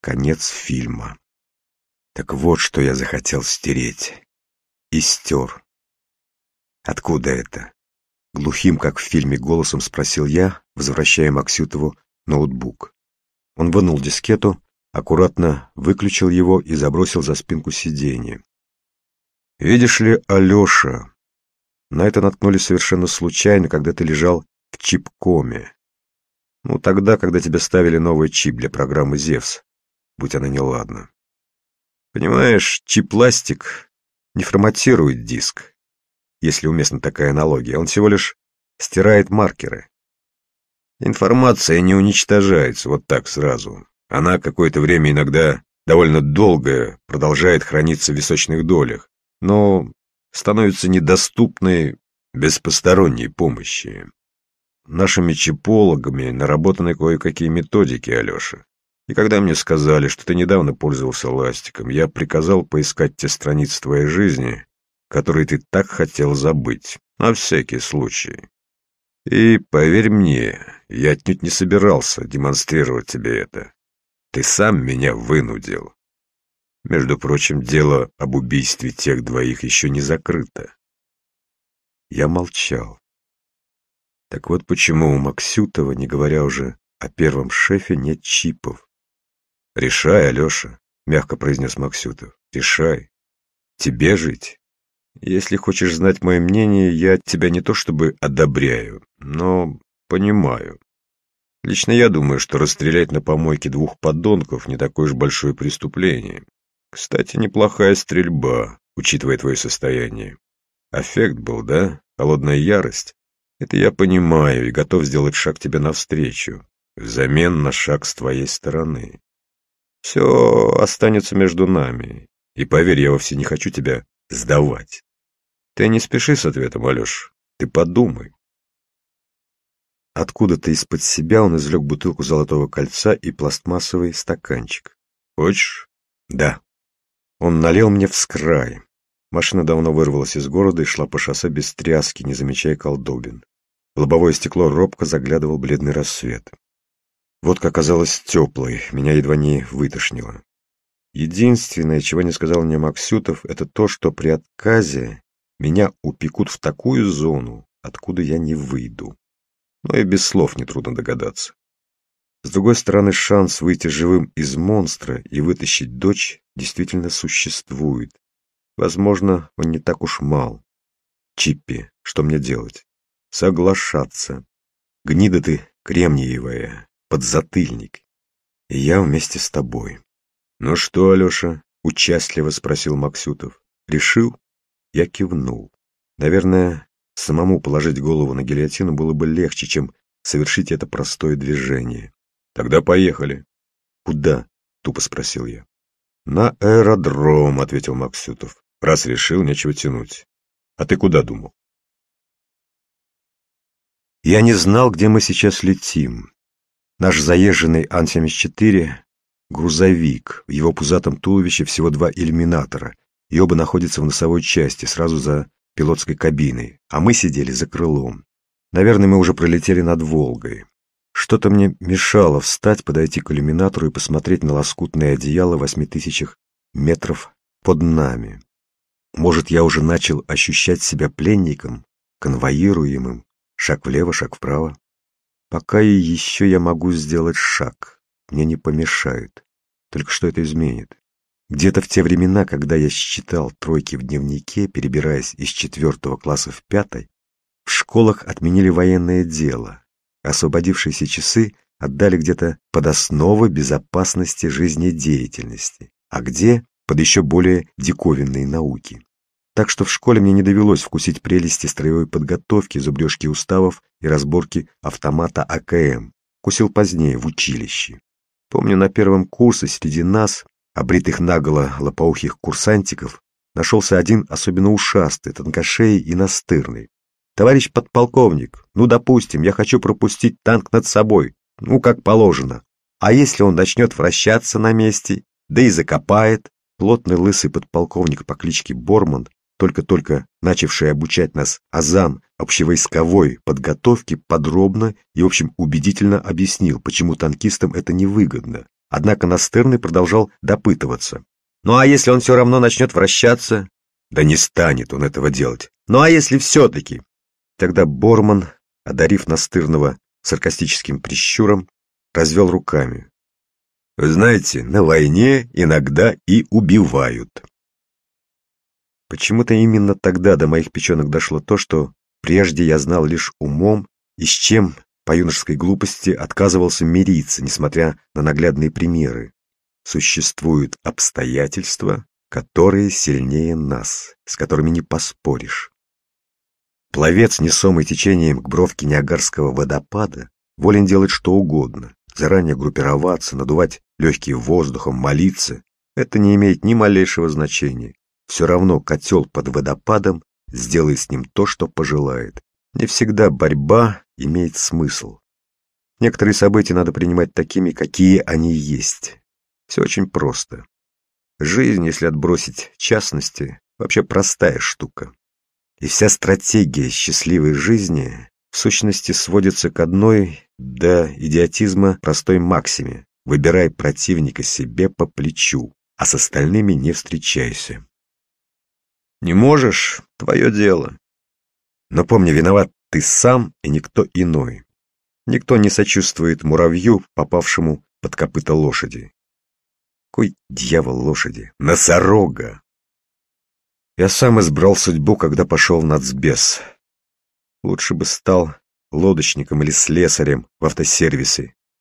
Конец фильма. Так вот, что я захотел стереть. И стер. Откуда это? Глухим, как в фильме, голосом спросил я, возвращая Максютову ноутбук. Он вынул дискету, аккуратно выключил его и забросил за спинку сиденья. Видишь ли, Алеша, на это наткнулись совершенно случайно, когда ты лежал в чипкоме. Ну, тогда, когда тебе ставили новый чип для программы «Зевс», будь она неладна. Понимаешь, чип-пластик не форматирует диск, если уместна такая аналогия, он всего лишь стирает маркеры. Информация не уничтожается вот так сразу. Она какое-то время, иногда довольно долго, продолжает храниться в височных долях, но становится недоступной без посторонней помощи. Нашими чипологами наработаны кое-какие методики, Алеша. И когда мне сказали, что ты недавно пользовался ластиком, я приказал поискать те страницы твоей жизни, которые ты так хотел забыть, на всякий случай. И, поверь мне, я отнюдь не собирался демонстрировать тебе это. Ты сам меня вынудил. Между прочим, дело об убийстве тех двоих еще не закрыто. Я молчал. Так вот почему у Максютова, не говоря уже о первом шефе, нет чипов. «Решай, Алеша», — мягко произнес Максютов. «Решай. Тебе жить. Если хочешь знать мое мнение, я тебя не то чтобы одобряю, но понимаю. Лично я думаю, что расстрелять на помойке двух подонков не такое уж большое преступление. Кстати, неплохая стрельба, учитывая твое состояние. Аффект был, да? Холодная ярость? Это я понимаю и готов сделать шаг тебе навстречу, взамен на шаг с твоей стороны. Все останется между нами, и поверь, я вовсе не хочу тебя сдавать. Ты не спеши с ответом, Алеш, ты подумай». Откуда-то из-под себя он извлек бутылку золотого кольца и пластмассовый стаканчик. «Хочешь?» «Да». Он налил мне вскрай. Машина давно вырвалась из города и шла по шоссе без тряски, не замечая колдобин. В лобовое стекло робко заглядывал бледный рассвет. Водка оказалась теплой, меня едва не вытошнило. Единственное, чего не сказал мне Максютов, это то, что при отказе меня упекут в такую зону, откуда я не выйду. Но и без слов нетрудно догадаться. С другой стороны, шанс выйти живым из монстра и вытащить дочь действительно существует. Возможно, он не так уж мал. Чиппи, что мне делать? Соглашаться. Гнида ты кремниевая, подзатыльник. И я вместе с тобой. «Ну что, Алеша?» — участливо спросил Максютов. «Решил?» Я кивнул. Наверное, самому положить голову на гильотину было бы легче, чем совершить это простое движение. «Тогда поехали». «Куда?» — тупо спросил я. «На аэродром», — ответил Максютов. «Раз решил, нечего тянуть. А ты куда думал?» Я не знал, где мы сейчас летим. Наш заезженный Ан-74 — грузовик. В его пузатом туловище всего 2 иллюминатора, и оба находятся в носовой части, сразу за пилотской кабиной, а мы сидели за крылом. Наверное, мы уже пролетели над Волгой. Что-то мне мешало встать, подойти к иллюминатору и посмотреть на лоскутное одеяло 8000 метров под нами. Может, я уже начал ощущать себя пленником, конвоируемым, шаг влево, шаг вправо. Пока и еще я могу сделать шаг, мне не помешают. Только что это изменит? Где-то в те времена, когда я считал тройки в дневнике, перебираясь из 4 класса в 5, в школах отменили военное дело. Освободившиеся часы отдали где-то под основы безопасности жизнедеятельности, а где — под еще более диковинные науки. Так что в школе мне не довелось вкусить прелести строевой подготовки, зубрежки уставов и разборки автомата АКМ. Вкусил позднее, в училище. Помню, на первом курсе среди нас, обритых наголо лопоухих курсантиков, нашелся один особенно ушастый, тонкошеий и настырный. «Товарищ подполковник, ну, допустим, я хочу пропустить танк над собой, ну, как положено. А если он начнет вращаться на месте, да и закопает?» Плотный лысый подполковник по кличке Борман, только-только начавший обучать нас азам общевойсковой подготовки, подробно и, в общем, убедительно объяснил, почему танкистам это невыгодно, Однако Настырный продолжал допытываться. «Ну а если он все равно начнет вращаться?» «Да не станет он этого делать. Ну а если все-таки?» Тогда Борман, одарив Настырного саркастическим прищуром, развел руками. «Вы знаете, на войне иногда и убивают». Почему-то именно тогда до моих печенок дошло то, что прежде я знал лишь умом и с чем по юношеской глупости отказывался мириться, несмотря на наглядные примеры. Существуют обстоятельства, которые сильнее нас, с которыми не поспоришь. Пловец, несомый течением к бровке Ниагарского водопада, волен делать что угодно, заранее группироваться, надувать легкие воздухом, молиться. Это не имеет ни малейшего значения. Все равно котел под водопадом сделает с ним то, что пожелает. Не всегда борьба имеет смысл. Некоторые события надо принимать такими, какие они есть. Все очень просто. Жизнь, если отбросить частности, вообще простая штука. И вся стратегия счастливой жизни в сущности сводится к одной до идиотизма простой максиме: выбирай противника себе по плечу, а с остальными не встречайся. Не можешь — твое дело. Но помни, виноват ты сам и никто иной. Никто не сочувствует муравью, попавшему под копыта лошади. Какой дьявол лошади? Носорога! Я сам избрал судьбу, когда пошел в нацбес. Лучше бы стал лодочником или слесарем в автосервисе,